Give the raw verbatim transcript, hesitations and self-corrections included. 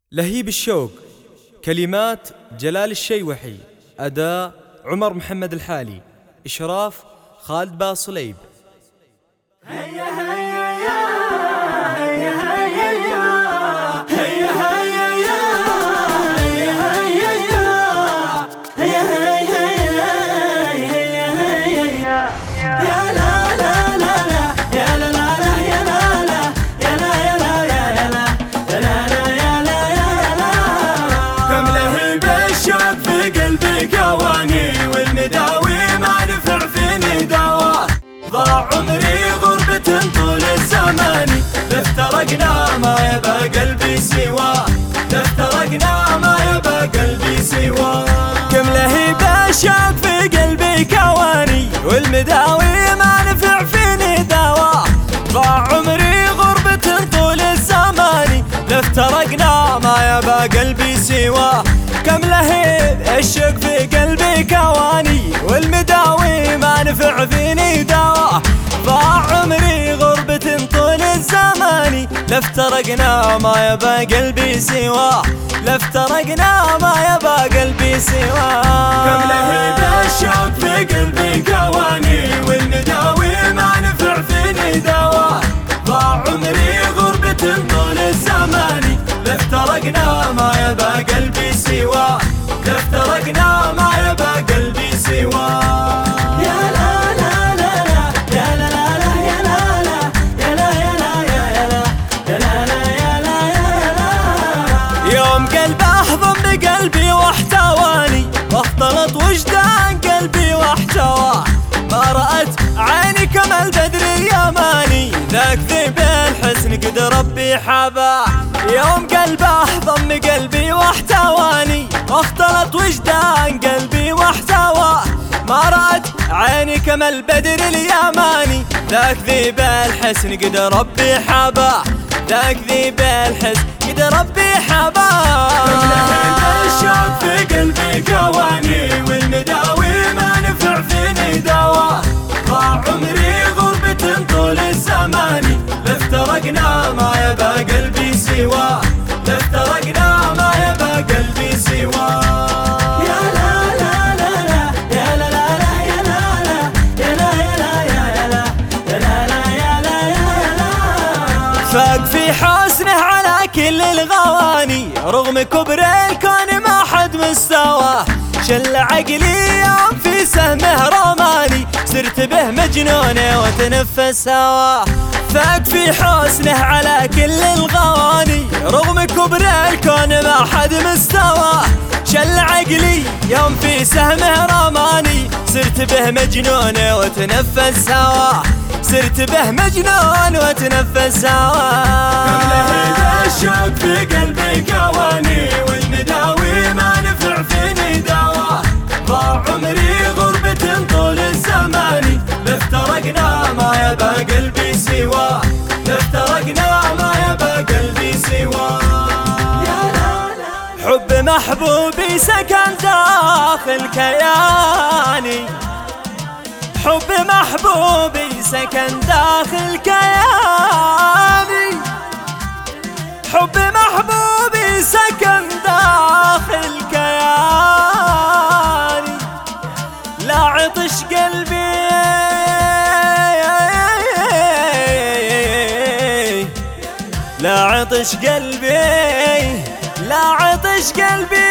لهيب الشوق. كلمات جلال الشيوحي، أداء عمر محمد الحالي، إشراف خالد باصليب. هيا هيا يا هيا هيا يا هيا هيا يا هيا هيا يا هيا هيا هيا يا لا لا لا لا يا لا لا لا يا لا لا يا لا يا لا يا لا يا لا لا يا لا يا لا. كم لهيب الشوق في قلبي قواني والمداوي ما نفع فيني دوا. ضاع عمري غربة طول الزمان، لافترقنا ما يبقى قلبي سواه، لافترقنا ما يبقى قلبي سواه. كم لهيب الشوق في قلبي كواني والمداوي ما نفع فيني دوا. ضاع عمري غربة طول الزمان، لافترقنا ما يبقى قلبي سواه. كم لهيب الشوق في قلبي كواني والمداوي ما نفع فيني دوا. ضاع عمري غربة طول الزمان، لافترقنا ما يبقى قلبي سواه، لافترقنا ما يبقى قلبي سواه. كم لهيب الشوق في قلبي كواني والمداوي ما نفع فيني دوا. ضاع عمري غربة طول الزمان، لافترقنا ما يبقى قلبي سواه، لافترقنا ما يبقى قلبي سواه. يا لا لا لا لا يا لا لا لا يا لا لا يا لا يا لا يا لا يا لا لا يا لا يا لا. يوم قلبه ضم قلبي واحتواني، واختلط وجدان قلبي واحتواه. ما رأت عيني كما البدر اليماني، ذاك ذيب الحسن قد ربي حباه. يوم قلبه ضم قلبي واحتواني، واختلط وجدان قلبي واحتواه. ما رأت عيني كما البدر اليماني، ذاك ذيب الحسن قد ربي حباه، ذاك ذيب الحسن قد ربي حباه. كم لهيب الشوق في قلبي كواني والمداوي ما نفع فيني دوا. ضاع عمري غربة طول الزمان، لافترقنا ما يبقى قلبي سواه، لافترقنا ما يبقى قلبي سواه. يا لا لا لا لا يا لا لا لا يا لا لا يا لا يا لا يا لا يا لا لا يا لا يا لا. فاق في حسنه على كل الغواني، رغم كبر الكون ما حد مستواه. شل عقلي يوم في سهمه رماني، صرت به مجنونة وتنفس هواه. فاق في حسنه على كل الغواني، رغم كبر الكون ما حد مستواه. شل عقلي يوم في سهمه رماني، صرت به مجنون وتنفس هواه، صرت به مجنون وتنفس هواه. كم لهيب الشوق في قلبي كواني والمداوي ما نفع فيني دوا. ضاع عمري غربة طول الزمان، لافترقنا ما يبقى قلبي سواه، لافترقنا ما يبقى قلبي سواه. حب محبوبي سكن داخل كياني، حب محبوبي سكن داخل كياني، حب محبوبي سكن داخل كياني. لا عطش قلبي لا عطش قلبي لا عطش قلبي